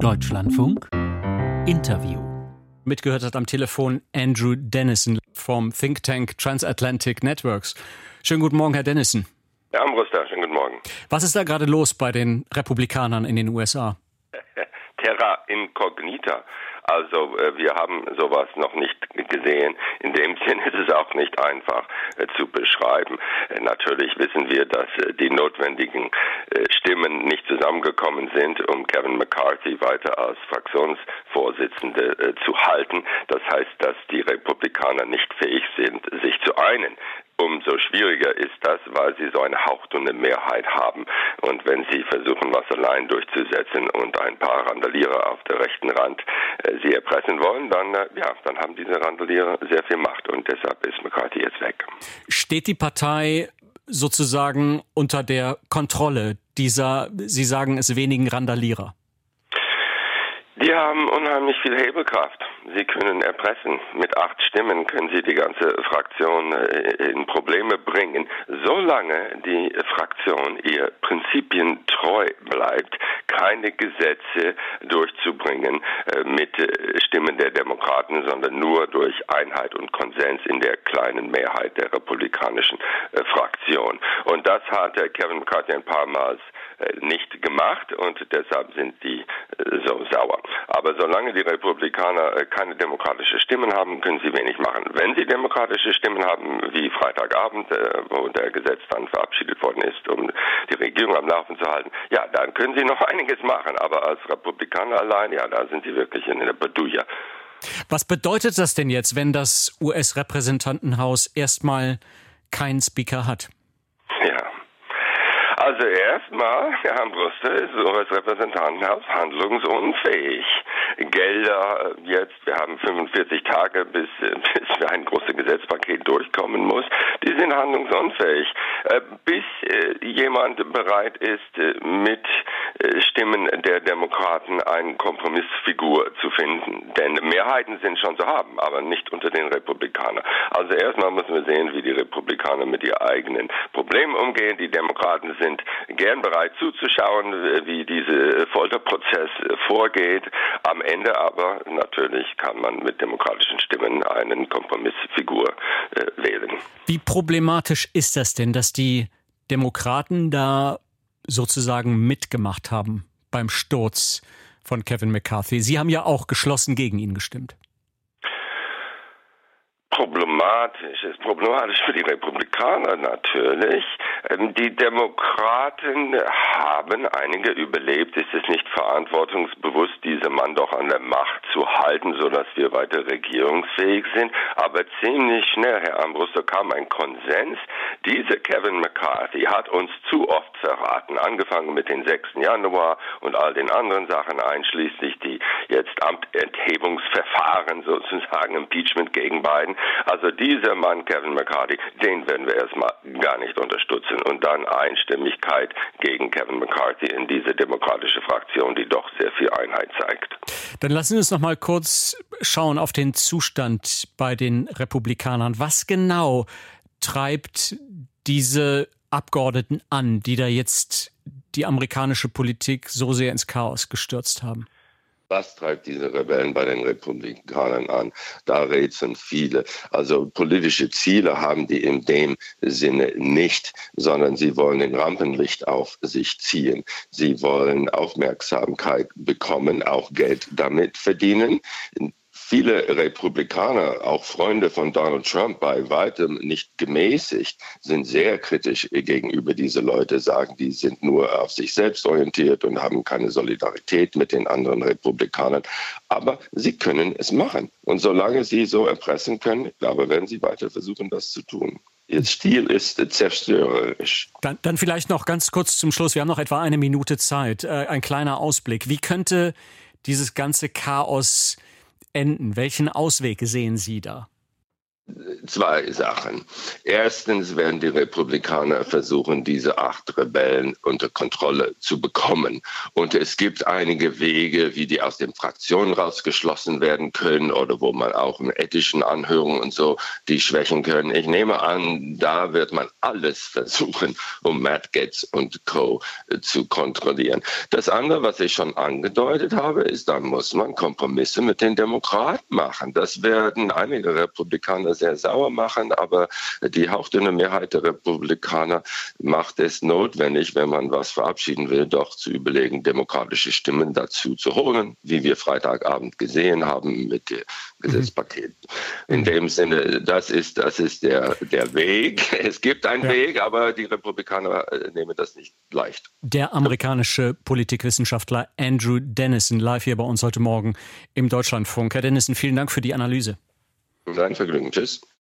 Deutschlandfunk Interview. Mitgehört hat am Telefon Andrew Dennison vom Think Tank Transatlantic Networks. Schönen guten Morgen, Herr Dennison. Herr Armbruster, schönen guten Morgen. Was ist da gerade los bei den Republikanern in den USA? Terra incognita. Also wir haben sowas noch nicht gesehen. In dem Sinne ist es auch nicht einfach zu beschreiben. Natürlich wissen wir, dass die notwendigen Stimmen nicht zusammengekommen sind, um Kevin McCarthy weiter als Fraktionsvorsitzende zu halten. Das heißt, dass die Republikaner nicht fähig sind, sich zu einen. Umso schwieriger ist das, weil sie so eine hauchdünne Mehrheit haben. Und wenn sie versuchen, was allein durchzusetzen und ein paar Randalierer auf der rechten Rand sie erpressen wollen, dann haben diese Randalierer sehr viel Macht. Und deshalb ist McCarthy jetzt weg. Steht die Partei sozusagen unter der Kontrolle dieser, Sie sagen es, wenigen Randalierer? Die haben unheimlich viel Hebelkraft. Sie können erpressen. Mit 8 Stimmen können sie die ganze Fraktion in Probleme bringen. Solange die Fraktion ihr Prinzipien treu bleibt, keine Gesetze durchzubringen mit Stimmen der Demokraten, sondern nur durch Einheit und Konsens in der kleinen Mehrheit der republikanischen Fraktion. Und das hat Kevin McCarthy ein paar Mal nicht gemacht und deshalb sind die so sauer. Aber solange die Republikaner keine demokratischen Stimmen haben, können sie wenig machen. Wenn sie demokratische Stimmen haben, wie Freitagabend, wo der Gesetz dann verabschiedet worden ist, um die Regierung am Laufen zu halten, ja, dann können sie noch einiges machen. Aber als Republikaner allein, ja, da sind sie wirklich in der Bredouille. Was bedeutet das denn jetzt, wenn das US-Repräsentantenhaus erstmal keinen Speaker hat? Also erstmal, Herr Armbruster, ist das Repräsentantenhaus handlungsunfähig. Gelder jetzt, wir haben 45 Tage, bis ein großes Gesetzpaket durchkommen muss, die sind handlungsunfähig. Bis jemand bereit ist, mit Stimmen der Demokraten eine Kompromissfigur zu finden. Denn Mehrheiten sind schon zu haben, aber nicht unter den Republikanern. Also erstmal müssen wir sehen, wie die Republikaner mit ihren eigenen Problemen umgehen. Die Demokraten sind gern bereit zuzuschauen, wie dieser Folterprozess vorgeht. Am Ende aber natürlich kann man mit demokratischen Stimmen eine Kompromissfigur wählen. Wie problematisch ist das denn, dass die Demokraten da sozusagen mitgemacht haben beim Sturz von Kevin McCarthy? Sie haben ja auch geschlossen gegen ihn gestimmt. Problematisch für die Republikaner natürlich. Die Demokraten haben einige überlebt. Es ist nicht verantwortungsbewusst, diesen Mann doch an der Macht zu halten, sodass wir weiter regierungsfähig sind. Aber ziemlich schnell, Herr Armbruster, kam ein Konsens. Dieser Kevin McCarthy hat uns zu oft verraten, angefangen mit dem 6. Januar und all den anderen Sachen, einschließlich die jetzt Amtenthebungsverfahren, sozusagen Impeachment gegen Biden. Also dieser Mann, Kevin McCarthy, den werden wir erstmal gar nicht unterstützen. Und dann Einstimmigkeit gegen Kevin McCarthy in diese demokratische Fraktion, die doch sehr viel Einheit zeigt. Dann lassen Sie uns noch mal kurz schauen auf den Zustand bei den Republikanern. Was genau treibt diese Abgeordneten an, die da jetzt die amerikanische Politik so sehr ins Chaos gestürzt haben? Was treibt diese Rebellen bei den Republikanern an? Da rätseln viele. Also politische Ziele haben die in dem Sinne nicht, sondern sie wollen den Rampenlicht auf sich ziehen. Sie wollen Aufmerksamkeit bekommen, auch Geld damit verdienen. Viele Republikaner, auch Freunde von Donald Trump, bei weitem nicht gemäßigt, sind sehr kritisch gegenüber diese Leute, sagen, die sind nur auf sich selbst orientiert und haben keine Solidarität mit den anderen Republikanern. Aber sie können es machen. Und solange sie so erpressen können, glaube ich, werden sie weiter versuchen, das zu tun. Ihr Stil ist zerstörerisch. Dann vielleicht noch ganz kurz zum Schluss. Wir haben noch etwa 1 Minute Zeit. Ein kleiner Ausblick. Wie könnte dieses ganze Chaos enden? Welchen Ausweg sehen Sie da? Zwei Sachen. Erstens werden die Republikaner versuchen, diese 8 Rebellen unter Kontrolle zu bekommen. Und es gibt einige Wege, wie die aus den Fraktionen rausgeschlossen werden können oder wo man auch in ethischen Anhörungen und so die schwächen können. Ich nehme an, da wird man alles versuchen, um Matt Gaetz und Co. zu kontrollieren. Das andere, was ich schon angedeutet habe, ist, da muss man Kompromisse mit den Demokraten machen. Das werden einige Republikaner sehr sauer machen, aber die hauchdünne Mehrheit der Republikaner macht es notwendig, wenn man was verabschieden will, doch zu überlegen, demokratische Stimmen dazu zu holen, wie wir Freitagabend gesehen haben mit dem Gesetzpaket. In dem Sinne, das ist der Weg. Es gibt einen Weg, aber die Republikaner nehmen das nicht leicht. Der amerikanische Politikwissenschaftler Andrew Dennison, live hier bei uns heute Morgen im Deutschlandfunk. Herr Dennison, vielen Dank für die Analyse. Ein Vergnügen. Tschüss.